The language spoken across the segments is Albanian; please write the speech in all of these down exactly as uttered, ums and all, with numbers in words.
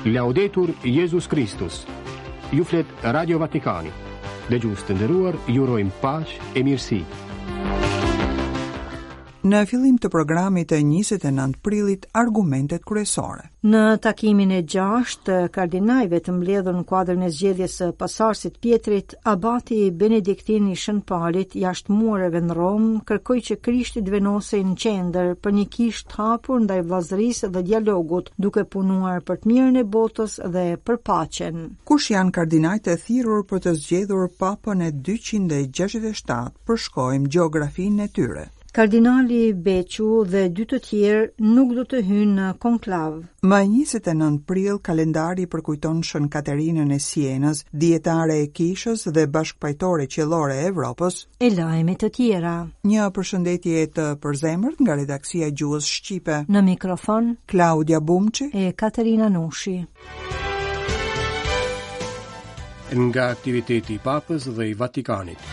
Laudetur Jesus Christus. Ju flet Radio Vatikani. Dëgjues të nderuar, ju urojmë paqë e mirësi. Në fillim të programit të njëzet e nëntë prillit, argumentet kryesore. Në takimin e gjashtë, kardinajve të mbledhur në kuadrin e zgjedhjes së pasardhësit Pietrit, abati Benediktin i Shënpalit jashtëmuareve në Rom kërkoi që Krishti të venosej në qendër për një kishë të hapur ndaj vllazërisë dhe dialogut, duke punuar për të mirën e botës dhe për paqen. Kush janë kardinajt e thirrur për të zgjedhur papën e dyqind e gjashtëdhjetë e shtatë? Përshkojmë gjeografinë e tyre. Kardinali Bequ dhe dy të tjerë nuk do të hynë në konklav. Më njëzet e nëntë prill, kalendari përkujton Shën Katerinën e Sienës, dietare e kishës dhe bashkëpajtore qellore e Evropës, e lajme të tjera. Një përshëndetje të përzemërt nga redaksia e Gjuhës Shqipe. Në mikrofon, Klaudia Bumçi e Katerina Nushi. Nga aktiviteti i Papës dhe i Vatikanit.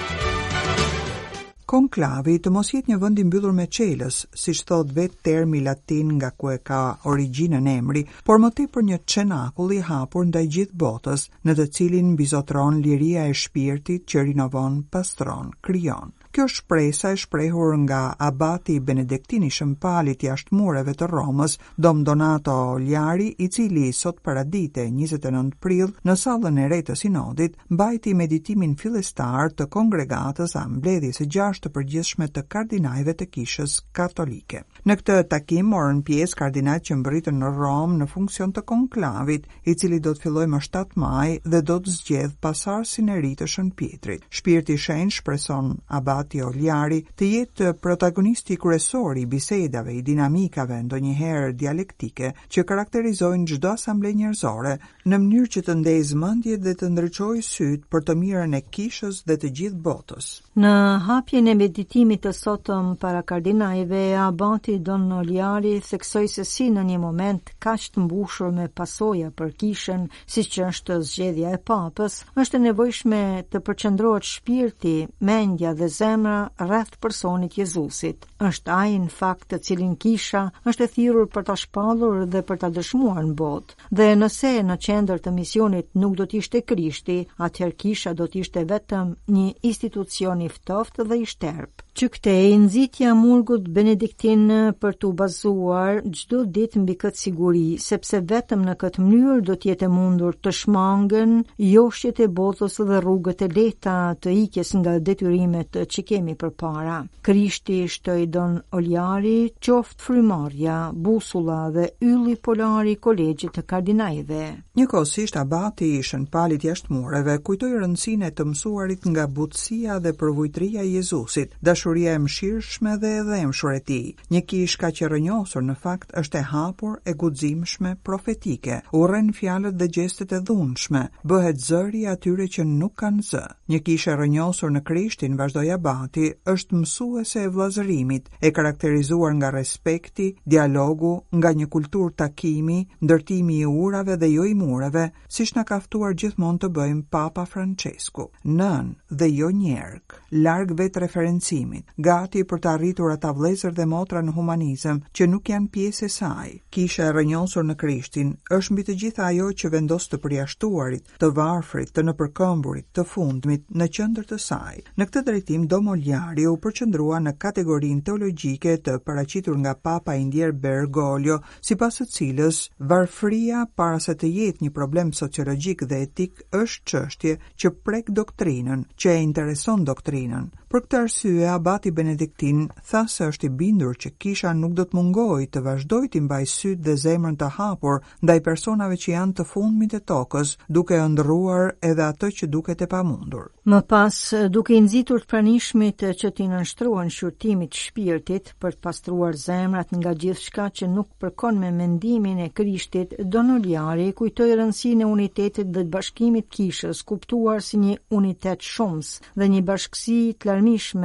Konklavi të mos jetë një vend i mbyllur me çelës, siç thot vetë termi latin nga ku e ka origjinën emri, por më tepër një çenakull i hapur ndaj gjithë botës, në të cilin mbizotron liria e shpirtit që rinovon, pastron, krijon. Kjo shpresa e shprehur nga abati Benediktin i Shëmpalit jashtëmuareve të Romës, Dom Donato Oljari, i cili sot paradite njëzet e nëntë prill në sallën e re të sinodit, mbajti meditimin fillestar të kongregatës a mbledhjes së gjashtë të përgjithshme të kardinajve të Kishës Katolike. Në këtë takim morën pjesë kardinajt që mbërritën në Rom në funksion të konklavit, i cili do të fillojë më shtatë maj dhe do të zgjedh pasardhësin e ri të Shën Pietrit. Shpirti i Shenjtë shpreson abati Oljari të jetë protagonisti kryesor i bisedave, i dinamikave ndonjëherë dialektike që karakterizojnë çdo asamble njerëzore, në mënyrë që të ndezë mendjet dhe të ndriçojë syt për të mirën e kishës dhe të gjithë botës. Në hapjen e meditimit të sotëm para kardinajve, abati Don Oljari theksoi se si në një moment kaq të mbushur me pasoja për kishën, siç është zgjedhja e papës, është e nevojshme të përqendrohet shpirti, mendja dhe zemra rreth personit Jezusit. Është ai në fakt të cilin kisha është e thirrur për ta shpallur dhe për ta dëshmuar në botë. Dhe nëse në qendër të misionit nuk do të ishte Krishti, atëherë kisha do të ishte vetëm një institucion i ftoftë dhe i shterp. Që këtej nxitja murgut Benediktin për të bazuar çdo ditë mbi këtë siguri, sepse vetëm në këtë mënyrë do të jetë mundur të shmangen joshjet e botës dhe rrugët e lehta të ikjes nga detyrimet që kemi përpara. Krishti shtoi Don Oljari qoftë frymarrja, busulla dhe ylli polar i kolegjit të kardinajve. Njëkohësisht abati i Shënpalit jashtëmuareve kujtoi rëndësinë e të mësuarit nga butësia dhe përvojtëria e Jezusit, dashuria e mëshirshme dhe e dhëmshur e tij. Një kishë kaq e rrënjosur në fakt është e hapur, e guximshme, profetike, urren fjalët dhe gjestet e dhunshme, bëhet zëri atyre që nuk kanë zë. Një kishë e rrënjosur në Krishtin, vazhdoi abati, është mësuese e vllazërimit, e karakterizuar nga respekti, dialogu, nga një kulturë takimi, ndërtimi i urave dhe jo i murave, siç na ka ftuar gjithmonë të bëjmë Papa Francesku. Nën dhe jo njerëk, larg vetë referencimit, gati për të arritur ata vëllezër dhe motra në humanizëm që nuk janë pjesë e saj. Kisha e rrënjosur në Krishtin është mbi të gjitha ajo që vendos të përjashtuarit, të varfrit, të nëpërkëmburit, të fundmit në qendër të saj. Në këtë drejtim Dom Oljari u përqendrua në kategorinë teologjike të paraqitur nga Papa i ndjer Bergoglio, sipas së cilës varfëria para se të jetë një problem sociologjik dhe etik është çështje që prek doktrinën, që e intereson doktrinën. Për këtë arsye, abati Benediktin tha se është i bindur që kisha nuk do të mungojë të vazhdojë të mbajë sytë dhe zemrën të hapur ndaj personave që janë të fundmit të tokës, duke ëndrruar edhe atë që duket e pamundur. Më pas, duke i nxitur të pranishmit që t'i nënshtruan shqyrtimit shpirtit për të pastruar zemrat nga gjithçka që nuk përkon me mendimin e Krishtit, Don Oljari kujtoi rëndësinë e unitetit dhe të bashkimit kishës, kuptuar si një unitet shumës dhe një bashkësi të larmishme në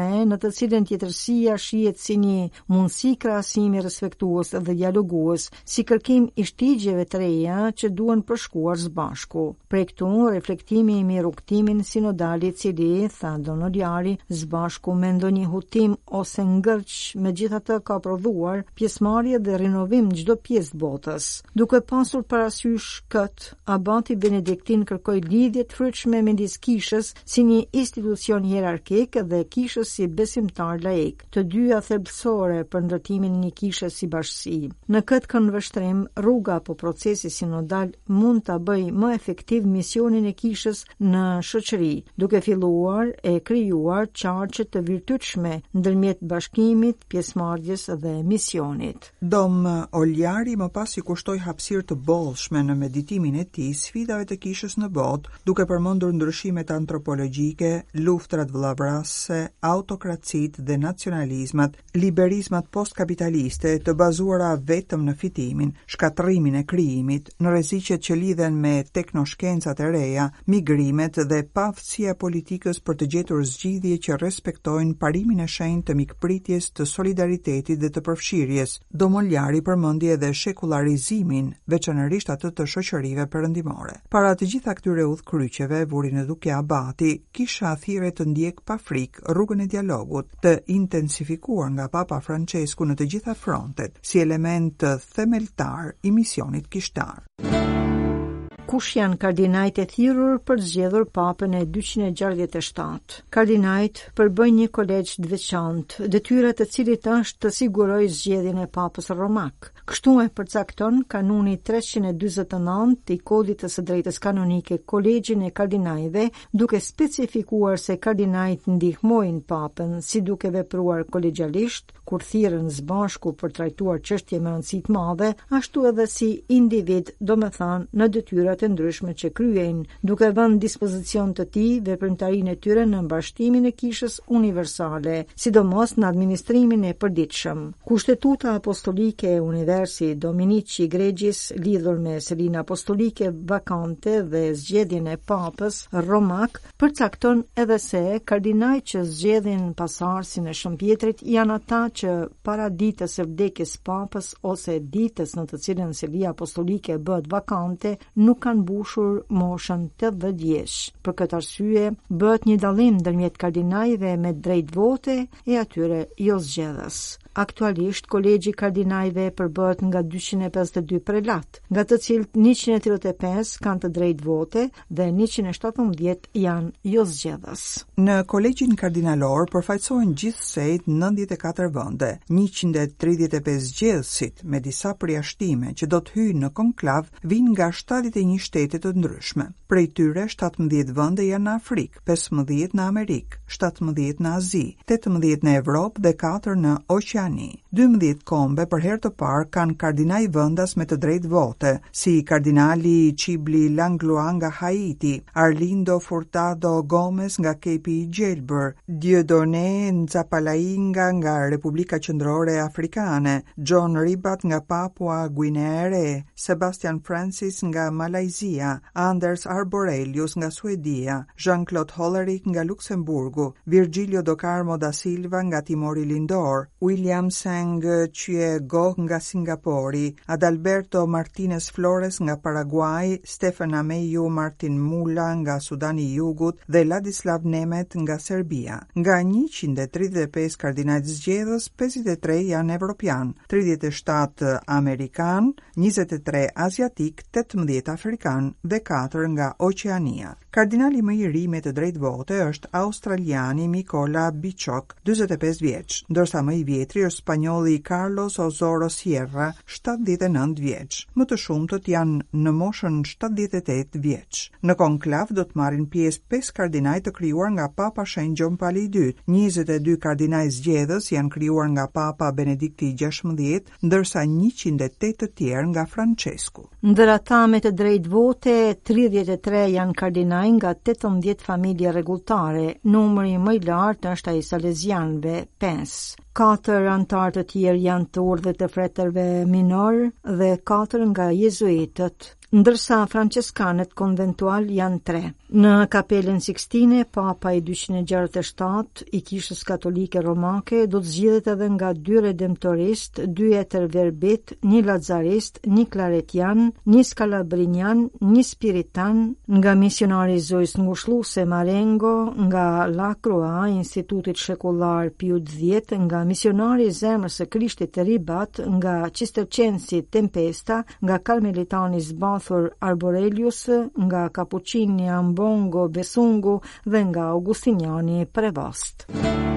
të cilën tjetërsia shihet si një mundësi krahasimi respektues dhe dialogues, si kërkim i shtigjeve të reja që duhen përshkuar së bashku. Prej këtu reflektimi me rrugtimin sinodal i cili, tha Don Oliari, së bashku me ndonjë hutim ose ngërç, megjithatë ka prodhuar pjesëmarrje dhe rinovim çdo pjesë të botës. Duke pasur parasysh kët, abati Benediktin kërkoi lidhje të frytshme midis kishës si një institucion hierarkik dhe kishës si besimtar laik, të dyja thelbësore për ndërtimin e një kishe si bashkësi. Në këtë këndvështrim, rruga apo procesi sinodal mund ta bëjë më efektiv misionin e kishës në shoqëri, duke filluar e krijuar qarqe të virtytshme ndërmjet bashkimit, pjesëmarrjes dhe misionit. Dom Oliari më pas i kushtoi hapësirë të bollshme në meditimin e tij sfidave të kishës në botë, duke përmendur ndryshimet antropologjike, luftrat vëllavrase, autokracitë dhe nacionalizmat, liberizmat postkapitaliste të bazuara vetëm në fitimin, shkatrimin e krijimit, në rreziqet që lidhen me teknoshkencat e reja, migrimet dhe paaftësia politikës për të gjetur zgjidhje që respektojnë parimin e shenjtë të mikpritjes, të solidaritetit dhe të përfshirjes. Dom Oliari përmendi edhe shekularizimin, veçanërisht atë të shoqërive perëndimore. Para të gjitha këtyre udhkryqeve, vurin e duke abati, kisha thirrje të ndjek pa frikë rrugën e dialogut, të intensifikuar nga Papa Francesku në të gjitha frontet, si element themeltar i misionit kishtar. Kush janë kardinajt e thirrur për të zgjedhur papën e dyqind e gjashtëdhjetë e shtatë? Kardinajt përbëjnë një kolegj të veçantë, detyra të cilit është të sigurojë zgjedhjen e papës romak. Kështu e përcakton kanuni treqind e dyzet e nëntë i kodit të së drejtës kanonike kolegjin e kardinajve, duke specifikuar se kardinajt ndihmojnë papën si duke vepruar kolegjalisht kur thirren së bashku për trajtuar çështje me rëndësi të madhe, ashtu edhe si individ, domethënë në detyrat e ndryshme që kryejnë, duke vënë dispozicion të tij veprimtarinë e tyre në mbashtimin e kishës universale, sidomos në administrimin e përditshëm. Kushtetuta apostolike e Universi Dominici Gregis, lidhur me selin apostolike vakante dhe zgjedhjen e papës romak, përcakton edhe se kardinajt që zgjedhin pasardhësin e Shëmpjetrit janë ata që para ditës së vdekjes papës ose ditës në të cilën selia apostolike bëhet vakante, nuk kanë mbushur moshën tetëdhjetë vjeç. Për këtë arsye, bëhet një dallim ndërmjet kardinajve me drejt vote e atyre jo zgjedhës. Aktualisht, kolegji kardinajve përbëhet nga dyqind e pesëdhjetë e dy prelat, nga të cilët njëqind e tridhjetë e pesë kanë të drejtë vote dhe njëqind e shtatëmbëdhjetë janë jo zgjedhës. Në kolegjin kardinalor përfaqësohen gjithsej nëntëdhjetë e katër vende, njëqind e tridhjetë e pesë zgjedhësit me disa përjashtime që do të hyjnë në konklav vijnë nga shtatëdhjetë e një shtete të ndryshme. Prej tyre shtatëmbëdhjetë vende janë në Afrikë, pesëmbëdhjetë në Amerikë, shtatëmbëdhjetë në Azi, tetëmbëdhjetë në Evropë dhe katër në Oqeani. dymbëdhjetë kombe për herë të parë kanë kardinaj vendas me të drejtë vote, si kardinali Chibli Langlois nga Haiti, Arlindo Furtado Gomez nga Kepi i Gjelbër, Dieudonné Nzapalainga nga Republika Qendrore Afrikane, John Ribat nga Papua Guinea e Re, Sebastian Francis nga Malajzia, Anders Arborelius nga Suedia, Jean-Claude Hollerich nga Luksemburgu, Virgilio Do Carmo da Silva nga Timori Lindor, William Seng Chue Go nga Singapori, Adalberto Martinez Flores nga Paraguay, Stefan Ameju Martin Mula nga Sudani i Jugut dhe Ladislav Nemet nga Serbia. Nga njëqind e tridhjetë e pesë kardinajt zgjedhës, pesëdhjetë e tre janë evropian, tridhjetë e shtatë amerikan, njëzet e tre aziatik, tetëmbëdhjetë afrikan dhe katër nga Oqeania. Kardinali më i ri me të drejtë vote është australiani Mikola Bichok, dyzet e pesë vjeç, ndërsa më i vjetri është spanjolli Carlos Osoro Sierra, shtatëdhjetë e nëntë vjeç. Më të shumtët janë në moshën shtatëdhjetë e tetë vjeç. Në konklav do të marrin pjesë pesë kardinaj të krijuar nga Papa Shenjtë Gjon Pali i dytë, njëzet e dy kardinaj zgjedhës janë krijuar nga Papa Benedikti i gjashtëmbëdhjetë, ndërsa njëqind e tetë të tjerë nga Francesku. Ndër ata me të drejtë vote, tridhjetë e tre janë kardinaj nga tetëmbëdhjetë familje rregulltare. Numri më i lartë është ai salesianëve, pesë. Katër antar të tjerë janë të urdhët të fretërve minor dhe katër nga jezuitët. ndërsa franceskanet konventual janë tre. Në kapelen Sixtine, Papa i dyqind e gjashtëdhjetë e shtatë i Kishës Katolike Romake do të zgjidhet edhe nga dy redemptorist, dy eterverbit, një lazarist, një claretian, një scalabrinian, një spiritan, nga misionari Zojs Ngushlluse Marengo, nga La Croix, Institutit Shekullar Piu dhjetë, nga misionari i Zemrës së Krishtit të Ribat, nga Cistercensi Tempesta, nga Karmelitani Zbathur Arborelius, nga Kapucini Ambongo Besungu dhe nga Augustiniani Prevost.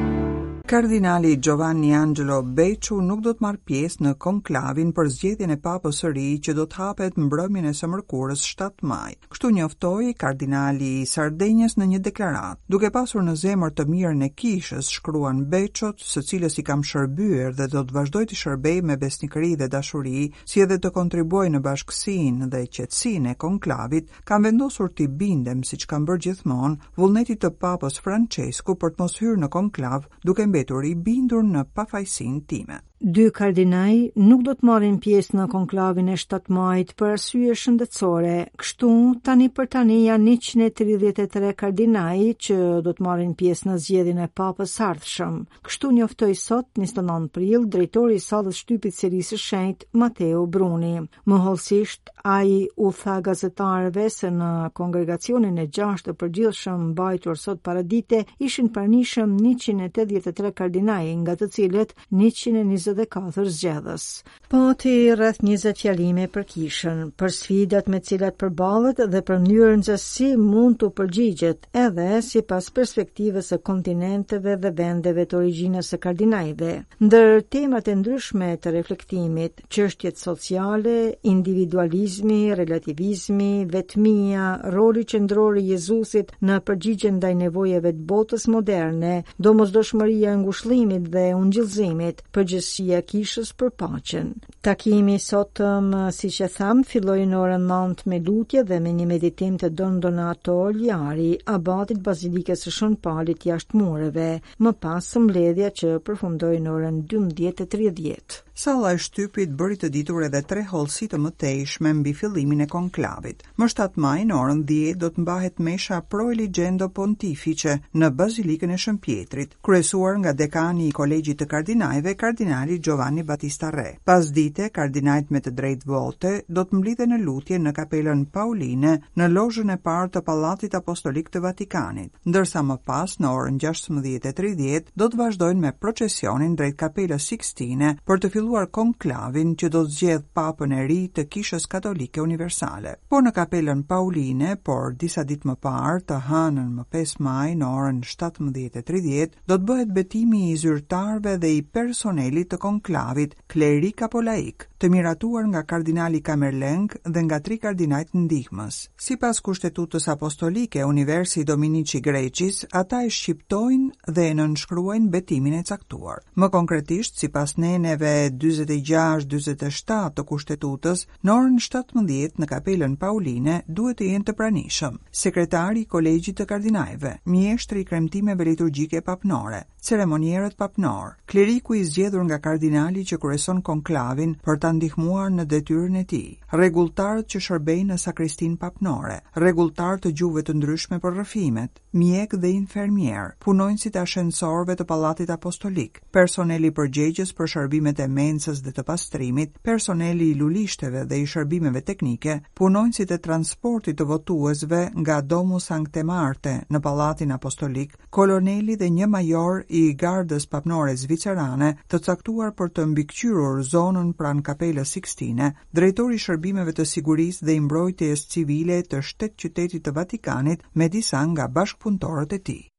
Kardinali Giovanni Angelo Becciu nuk do të marrë pjesë në konklavin për zgjedhjen e papës së ri që do të hapet mbrëmjen e së mërkurës shtatë maj. Kështu njoftoi kardinali i Sardenjës në një deklaratë. Duke pasur në zemër të mirën e kishës, shkruan Becciut, së cilës i kam shërbyer dhe do të vazhdoj të shërbej me besnikëri dhe dashuri, si edhe të kontribuoj në bashkësinë dhe qetësinë e konklavit, kam vendosur të bindem, siç kam bërë gjithmonë, vullnetit të papës Francesku për të mos hyrë në konklav, duke mbetur i bindur në pafajësinë time. Dy kardinaj nuk do të marrin pjesë në konklavin e shtatë majit për arsye shëndetësore. Kështu, tani për tani janë njëqind e tridhjetë e tre kardinaj që do të marrin pjesë në zgjedhjen e papës së ardhshëm. Kështu njoftoi sot, njëzet e nëntë prill, drejtori i sallës shtypit Serisë së Shenjtë, Matteo Bruni. Mohollësisht, ai u tha gazetarëve se në kongregacionin e gjashtë të përgjithshëm mbajtur sot paradite ishin pranishëm njëqind e tetëdhjetë e tre kardinaj, nga të cilët njëqind e njëzet e katër zgjedhës. Pati rreth njëzet fjalime për kishën, për sfidat me cilat përballet dhe për mënyrën se si mund të përgjigjet, edhe sipas perspektivës së kontinenteve dhe vendeve të origjinës së kardinajve. Ndër temat e ndryshme të reflektimit, çështjet sociale, individualizmi, relativizmi, vetmia, roli qendror i Jezusit në përgjigjen ndaj nevojave të botës moderne, domosdoshmëria e ngushëllimit dhe ungjillëzimit, përgjegjësia e kishës për paqen. Takimi sot, siç e tham, filloi në orën nëntë me lutje dhe me një meditim të Don Donato Oliari, abatit bazilikës së Shën Palit jashtë mureve, më pas mbledhja që përfundoi në orën dymbëdhjetë e tridhjetë. Salla e shtypit bëri të ditur edhe tre hollësi të mëtejshme mbi fillimin e konklavit. Më shtatë maj në orën dhjetë do të mbahet mesha pro eligendo pontifice në bazilikën e Shën Pjetrit, kryesuar nga dekani i kolegjit të kardinajve, kardinali Giovanni Battista Re. Pas dite, kardinajt me të drejtë vote do të mblidhen në lutje në kapelën Pauline në lozhën e parë të Pallatit Apostolik të Vatikanit, ndërsa më pas në orën gjashtëdhjetë e tridhjetë do të vazhdojnë me procesionin drejt kapelës Sixtine për të filluar konklavin që do të zgjedh papën e ri të Kishës Katolike Universale. Po në kapelën Pauline, por disa ditë më parë, të hënën më pesë maj në orën shtatëdhjetë e tridhjetë, do të bëhet betimi i zyrtarëve dhe i personelit të konklavit, klerik apo laik, të miratuar nga kardinali Kamerleng dhe nga tri kardinajt ndihmës. Sipas kushtetutës apostolike Universi Dominici Greqis, ata e shqiptojnë dhe e nënshkruajnë betimin e caktuar. Më konkretisht, sipas neneve dyzet e gjashtë dyzet e shtatë të kushtetutës, në orën shtatëdhjetë në kapelën Pauline duhet të jenë të pranishëm sekretari i kolegjit të kardinajve, mjeshtri i kremtimeve liturgjike papnore, ceremonierët papnor, kleriku i zgjedhur nga kardinali që kryeson konklavin për ta ndihmuar në detyrën e tij, rregulltarët që shërbejnë në sakristin papnore, rregulltar të gjuhëve të ndryshme për rrëfimet, mjek dhe infermier, punonjësit e ashensorëve të Pallatit Apostolik, personeli përgjegjës për shërbimet e mencës dhe të pastrimit, personeli i lulishteve dhe i shërbimeve teknike, punonjësit e transportit të votuesve nga Domus Sancte Marte në Pallatin Apostolik, koloneli dhe një major i gardës papnore zvicerane të caktuar për të mbikëqyrur zonën pranë kapelës Sixtine, drejtori i shërbimeve të sigurisë dhe i mbrojtjes civile të shtetqytetit të Vatikanit me disa nga bashkëpunëtorët e tij.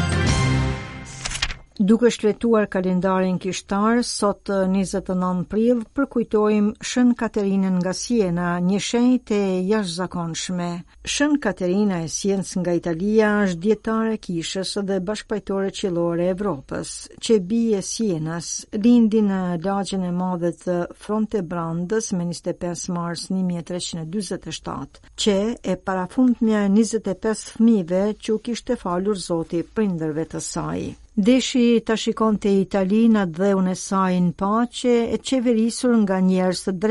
Duke shfletuar kalendarin kishtar, sot njëzet e nëntë prill përkujtojmë Shën Katerinën nga Siena, një shenjtë e jashtëzakonshme. Shën Katerina e Sienës nga Italia është dietare e kishës dhe bashkëpajtore qiellore e Evropës, që bie Sienës, lindi në lagjen e madhe të Frontebrandës me njëzet e pesë mars një mijë e treqind e dyzet e shtatë, që e parafundmja njëzet e pesë fëmijëve që u kishte falur Zoti prindërve të saj. Deshi ta shikonte Italinë atë dheun e saj në paqe, e qeverisur nga njerëz të drejtë,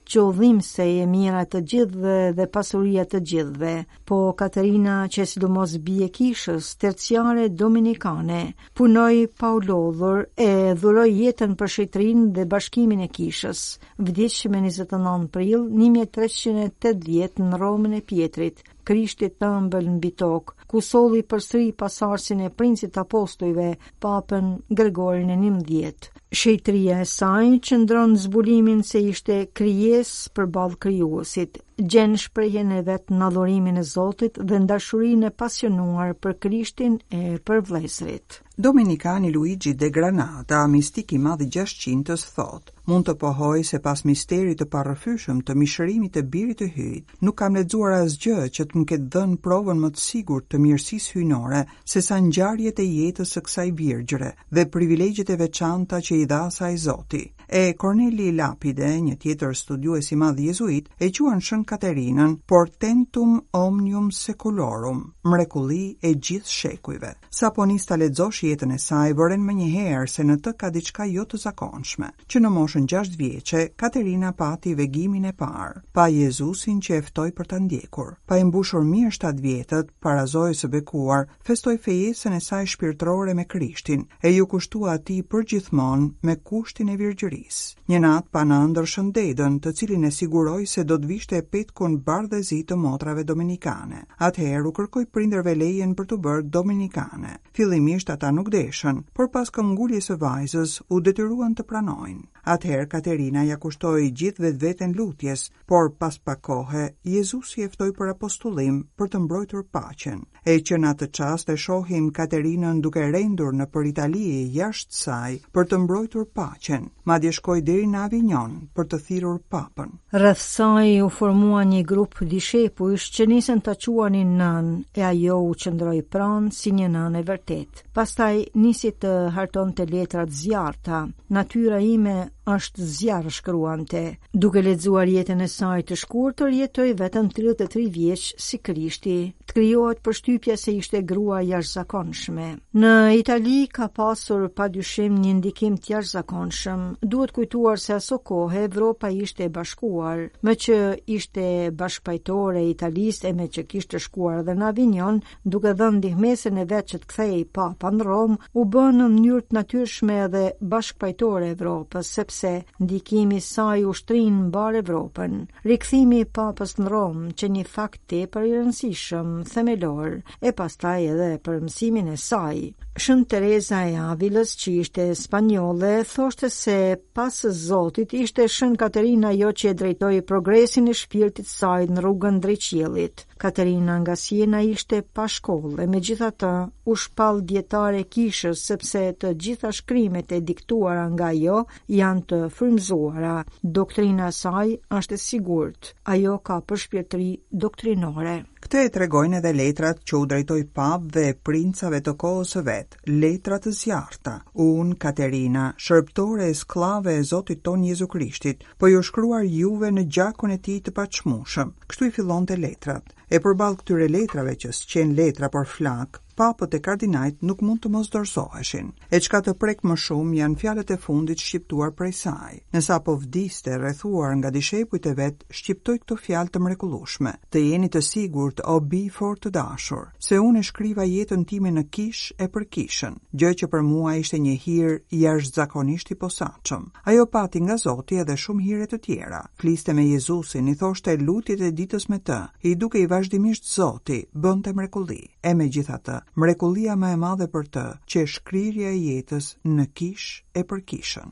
qëllimse e mira të gjithëve dhe pasuria të gjithëve, po Katerina, që sidomos bie kishës terciare dominikane, punoi pa u lodhur e dhuroi jetën për shitrin dhe bashkimin e kishës. Vdiq me njëzet e nëntë prill një mijë e trecent e tetëdhjetë në Romën e Pjetrit, Krishtit të ëmbël mbi tokë, ku solli përsëri pasardhësin e princit apostujve, papën Gregorin e njëmbëdhjetë. Shejtëria e saj qëndron zbulimin se ishte krijesë përballë krijuesit, gjen shprehjen e vet në adhurimin e Zotit dhe në dashurinë e pasionuar për Krishtin e për vëllezërit. Dominikani Luigi de Granada, mistik i madh i gjashtë-qindës, thot: mund të pohoj se pas misterit të parrëfyeshëm të mishërimit të birit të hyjt, nuk kam lexuar asgjë që të më ketë dhënë provën më të sigurt të mirësisë hyjnore se sa ngjarjet e jetës së kësaj virgjëre dhe privilegjet e veçanta që i dha asaj Zoti. E Corneli Lapide, një tjetër studiues i madh jezuit, e quan Shën Katerinën portentum omnium secolorum, mrekulli e gjithë shekujve. Sapo nis ta lexosh jetën e saj, vëren më njëherë se në të ka diçka jo të zakonshme. Që në moshën gjashtë vjeçe, Katerina pati vegimin e parë, pa Jezusin që e ftoi për ta ndjekur. Pa i mbushur mirë shtatë vjetët, para zojës së bekuar, festoi fejesën e saj shpirtërore me Krishtin e ju kushtua atij përgjithmonë me kushtin e virgjërisë. Një natë pa në ëndër shëndetën, të cilin e siguroi se do të vishte e petkun bardhëzi të motrave dominikane. Atëherë u kërkoi prindërve lejen për të bërë dominikane. Fillimisht ata nuk deshën, por pas këmbguljes së vajzës u detyruan të pranojnë. Atëherë Katerina ja kushtoi gjithë vetveten lutjes, por pas pak kohe Jezusi e ftoi për apostullim për të mbrojtur paqen. E që në atë çast e shohim Katerinën duke rendur në për Itali e jashtë saj për të mbrojtur paqen, madje shkoi deri në Avignon për të thirrur papën. Rreth saj u formua një grup dishepujsh që nisën ta quanin nën, e ajo u qëndroi pranë si një nën e vërtet. Pastaj nisi të hartonte letrat zjarta. Natyra ime është zjarr, shkruante. Duke lexuar jetën e saj të shkurtër, jetoi vetëm tridhjetë e tre vjeç si Krishti. Të krijohet përshtypja se ishte grua jashtëzakonshme. Në Itali ka pasur padyshim një ndikim të jashtëzakonshëm. Duhet kujtuar se aso kohë Evropa ishte e bashkuar, me që ishte bashkëpajtore e Italisë e me që kishte shkuar edhe në Avignon, duke dhënë ndihmesën e vet që të kthehej papa në Rom, u bën në mënyrë të natyrshme edhe bashkëpajtore e Evropës, sepse se ndikimi saj ushtrin mbar Evropën. Rikthimi i papës në Rom, që një fakt tepër i rëndësishëm, themelor, e pastaj edhe për mësimin e saj. Shën Teresa e Avilës, që ishte spanjolle, thoshte se pas Zotit ishte Shën Katerina ajo që e drejtoi progresin e shpirtit saj në rrugën drejt qiellit. Katerina nga Siena ishte pa shkollë, megjithatë u shpall dietare kishës sepse të gjitha shkrimet e diktuara nga ajo janë të frymëzuara. Doktrina e saj është e sigurt. Ajo ka përshpirtëri doktrinore. Këtë e tregojnë edhe letrat që u drejtoi papëve e princave të kohës së vet, letra të zjarrta. Unë, Katerina, shërbëtore e skllave e Zotit ton Jezu Krishtit, po ju shkruar juve në gjakun e tij të paçmueshëm. Kështu i fillonte letrat. E përballë këtyre letrave që s'qen letra por flak, papët e kardinajt nuk mund të mos dorëzoheshin. E çka të prek më shumë janë fjalët e fundit shqiptuar prej saj. Nësa po vdiste rrethuar nga dishepujt e vet, shqiptoi këto fjalë të mrekullueshme: të jeni të sigurt, o bi fort të dashur, se unë e shkriva jetën time në kish e për kishën, gjë që për mua ishte një hir jashtëzakonisht i posaçëm. Ajo pati nga Zoti edhe shumë hire të tjera. Fliste me Jezusin, i thoshte lutjet e ditës me të, i duke i vazhdimisht Zoti bënte mrekulli. E megjithatë, mrekullia më e madhe për të, që e shkrirja e jetës në kish e për kishën.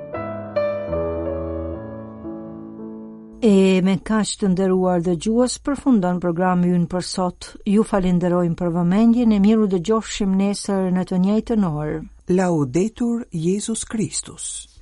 E me kaq të nderuar dëgjues, përfundon programi ynë për sot. Ju falenderojmë për vëmendjen e miru dëgjofshim nesër në të njëjtën orë. Laudetur Jesus Christus.